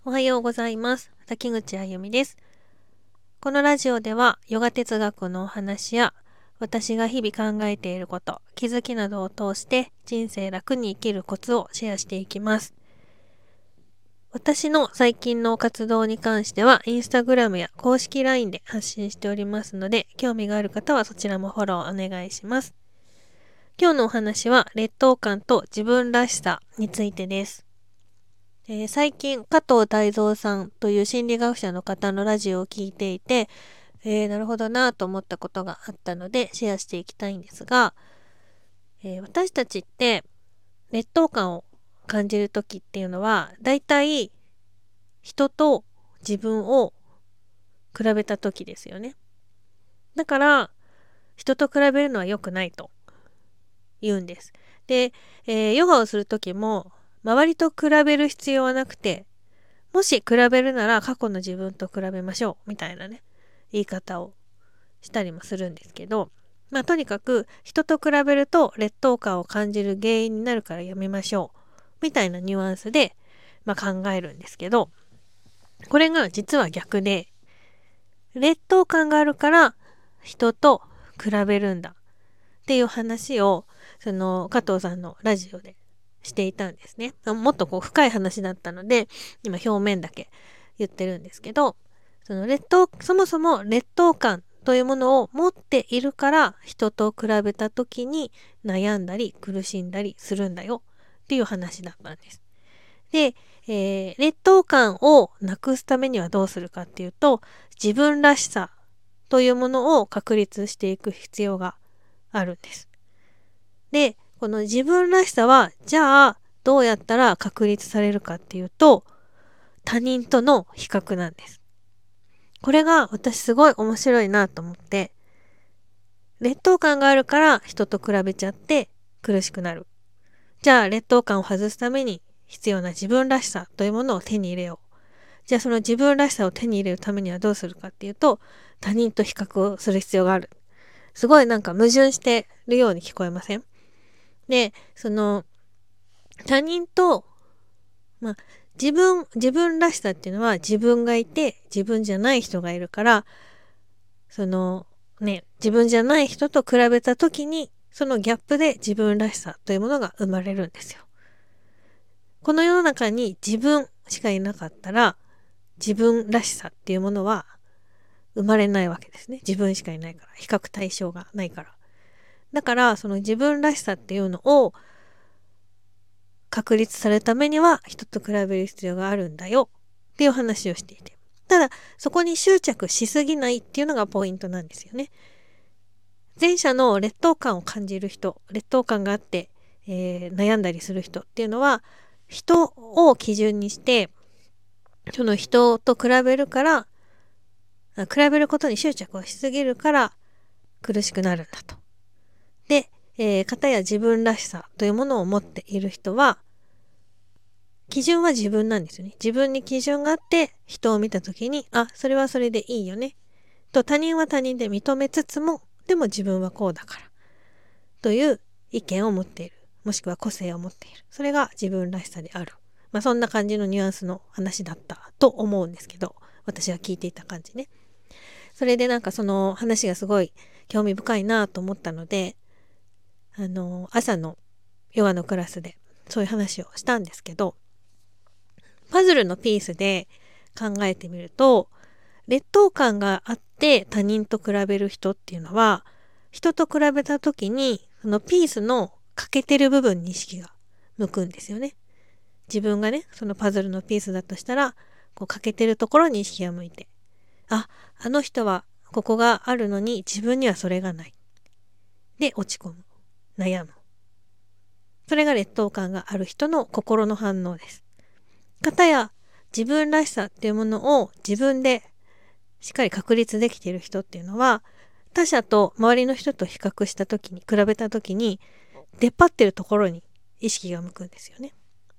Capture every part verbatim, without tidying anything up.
おはようございます。滝口あゆみです。このラジオではヨガ哲学のお話や私が日々考えていること、気づきなどを通して人生楽に生きるコツをシェアしていきます。私の最近の活動に関してはインスタグラムや公式 ライン で発信しておりますので、興味がある方はそちらもフォローお願いします。今日のお話は劣等感と自分らしさについてです。えー最近加藤大三さんという心理学者の方のラジオを聞いていて、えーなるほどなと思ったことがあったのでシェアしていきたいんですが、えー私たちって劣等感を感じる時っていうのはだいたい人と自分を比べた時ですよね。だから人と比べるのは良くないと言うんです。で、えーヨガをする時も周りと比べる必要はなくて、もし比べるなら過去の自分と比べましょうみたいなね言い方をしたりもするんですけど、まあとにかく人と比べると劣等感を感じる原因になるからやめましょうみたいなニュアンスで、まあ、考えるんですけど、これが実は逆で、劣等感があるから人と比べるんだっていう話をその加藤さんのラジオでしていたんですね。もっとこう深い話だったので今表面だけ言ってるんですけど、その劣等そもそも劣等感というものを持っているから人と比べた時に悩んだり苦しんだりするんだよっていう話だったんです。で、えー劣等感をなくすためにはどうするかっていうと、自分らしさというものを確立していく必要があるんです。で、この自分らしさはじゃあどうやったら確立されるかっていうと、他人との比較なんです。これが私すごい面白いなと思って、劣等感があるから人と比べちゃって苦しくなる。じゃあ劣等感を外すために必要な自分らしさというものを手に入れよう。じゃあその自分らしさを手に入れるためにはどうするかっていうと、他人と比較をする必要がある。すごいなんか矛盾してるように聞こえません？で、その他人と、まあ、自分、自分らしさっていうのは自分がいて自分じゃない人がいるから、そのね、自分じゃない人と比べた時にそのギャップで自分らしさというものが生まれるんですよ。この世の中に自分しかいなかったら自分らしさっていうものは生まれないわけですね。自分しかいないから、比較対象がないから。だからその自分らしさっていうのを確立されるためには人と比べる必要があるんだよっていう話をしていて、ただそこに執着しすぎないっていうのがポイントなんですよね。前者の劣等感を感じる人、劣等感があって、えー悩んだりする人っていうのは人を基準にしてその人と比べるからあ比べることに執着をしすぎるから苦しくなるんだと。で、えー、片や自分らしさというものを持っている人は基準は自分なんですよね。自分に基準があって人を見た時に、あ、それはそれでいいよねと、他人は他人で認めつつも、でも自分はこうだからという意見を持っている、もしくは個性を持っている、それが自分らしさである。まあそんな感じのニュアンスの話だったと思うんですけど、私が聞いていた感じね。それでなんかその話がすごい興味深いなと思ったので、あの朝のヨガのクラスでそういう話をしたんですけど、パズルのピースで考えてみると、劣等感があって他人と比べる人っていうのは、人と比べた時にそのピースの欠けてる部分に意識が向くんですよね。自分がね、そのパズルのピースだとしたら、こう欠けてるところに意識が向いて、あ、あの人はここがあるのに自分にはそれがない。で落ち込む、悩む。それが劣等感がある人の心の反応です。かたや自分らしさっていうものを自分でしっかり確立できている人っていうのは、他者と周りの人と比較した時に、比べた時に出っ張ってるところに意識が向くんですよね。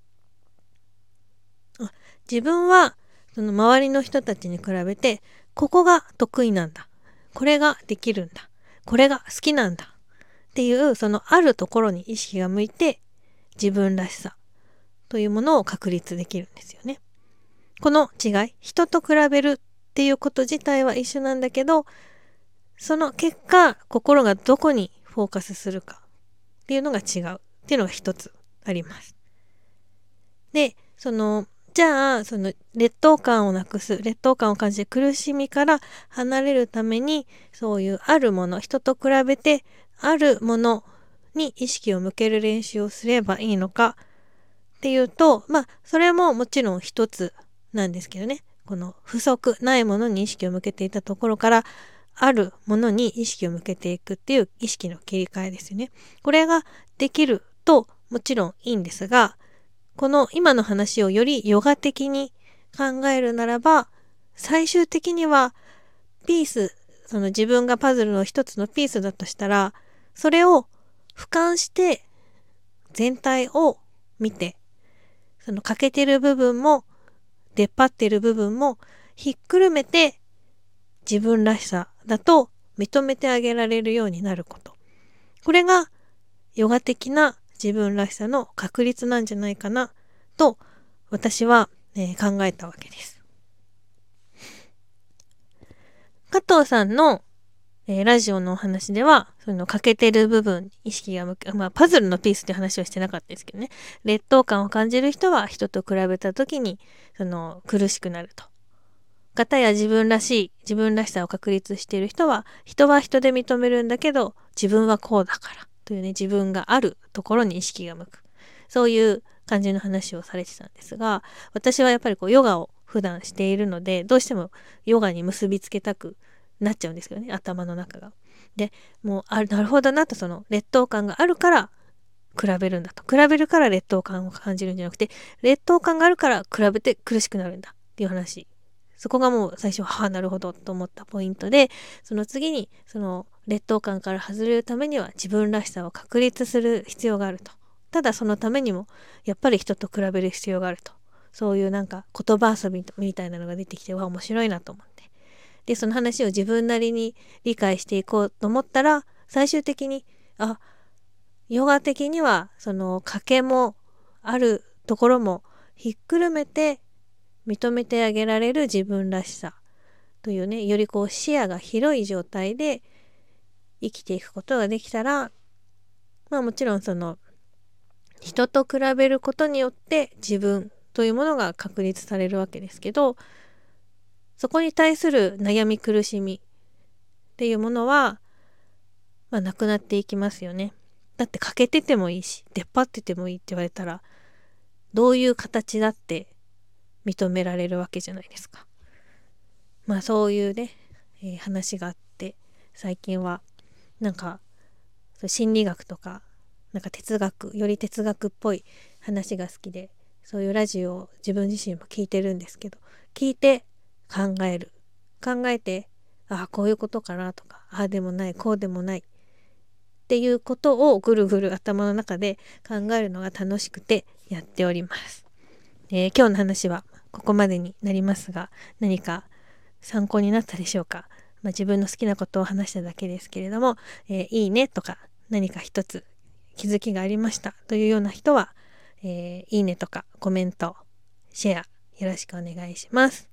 あ、自分はその周りの人たちに比べてここが得意なんだ、これができるんだ、これが好きなんだっていうそのあるところに意識が向いて自分らしさというものを確立できるんですよね。 この違い、人と比べるっていうこと自体は一緒なんだけど、その結果心がどこにフォーカスするかっていうのが違うっていうのが一つあります。で、そのじゃあその劣等感をなくす、劣等感を感じて苦しみから離れるために、そういうあるもの、人と比べてあるものに意識を向ける練習をすればいいのかっていうと、まあそれももちろん一つなんですけどね、この不足ないものに意識を向けていたところからあるものに意識を向けていくっていう意識の切り替えですよね。これができるともちろんいいんですが、この今の話をよりヨガ的に考えるならば、最終的にはピース、その自分がパズルの一つのピースだとしたら、それを俯瞰して全体を見て、その欠けてる部分も出っ張ってる部分もひっくるめて自分らしさだと認めてあげられるようになること。これがヨガ的な自分らしさの確立なんじゃないかなと私は、えー考えたわけです。加藤さんの、えーラジオのお話では、その欠けてる部分に意識が向く、まあパズルのピースって話はしてなかったですけどね、劣等感を感じる人は人と比べた時にその苦しくなると。方や自分らしい、自分らしさを確立している人は、人は人で認めるんだけど、自分はこうだからというね、自分があるところに意識が向く。そういう感じの話をされてたんですが、私はやっぱりこうヨガを普段しているので、どうしてもヨガに結びつけたくなっちゃうんですけどね、頭の中が。で、もう、あ、なるほどなと、その劣等感があるから比べるんだと。比べるから劣等感を感じるんじゃなくて、劣等感があるから比べて苦しくなるんだっていう話。そこがもう最初は、はあ、なるほどと思ったポイントで、その次に、その劣等感から外れるためには自分らしさを確立する必要があると。ただそのためにも、やっぱり人と比べる必要があると。そういうなんか言葉遊びみたいなのが出てきて、わ、面白いなと思って。で、その話を自分なりに理解していこうと思ったら、最終的に、あ、ヨガ的には、その賭けもあるところもひっくるめて認めてあげられる自分らしさというね、よりこう視野が広い状態で生きていくことができたら、まあもちろんその人と比べることによって自分というものが確立されるわけですけど、そこに対する悩み苦しみっていうものは、まあなくなっていきますよね。だって欠けててもいいし、出っ張っててもいいって言われたら、どういう形だって認められるわけじゃないですか。まあそういうね、えー話があって、最近はなんかそう心理学とかなんか哲学、より哲学っぽい話が好きで、そういうラジオを自分自身も聞いてるんですけど、聞いて考える、考えて、ああこういうことかなとか、ああでもないこうでもないっていうことをぐるぐる頭の中で考えるのが楽しくてやっております。えー今日の話はここまでになりますが、何か参考になったでしょうか。まあ、自分の好きなことを話しただけですけれども、えーいいねとか何か一つ気づきがありましたというような人は、えーいいねとかコメント、シェアよろしくお願いします。